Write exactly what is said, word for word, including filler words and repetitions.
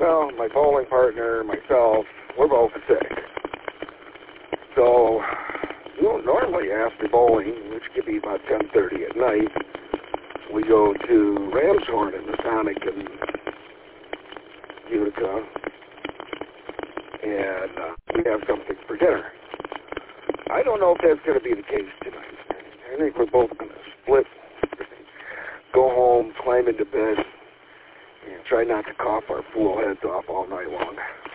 Well, my bowling partner, myself, we're both sick. So, you know, normally after bowling, which could be about ten thirty at night, we go to Ramshorn in the Sonic in Utica, and uh, we have something for dinner. I don't know if that's going to be the case tonight. I think we're both going to split, go home, climb into bed, and try not to cough our fool heads off all night long.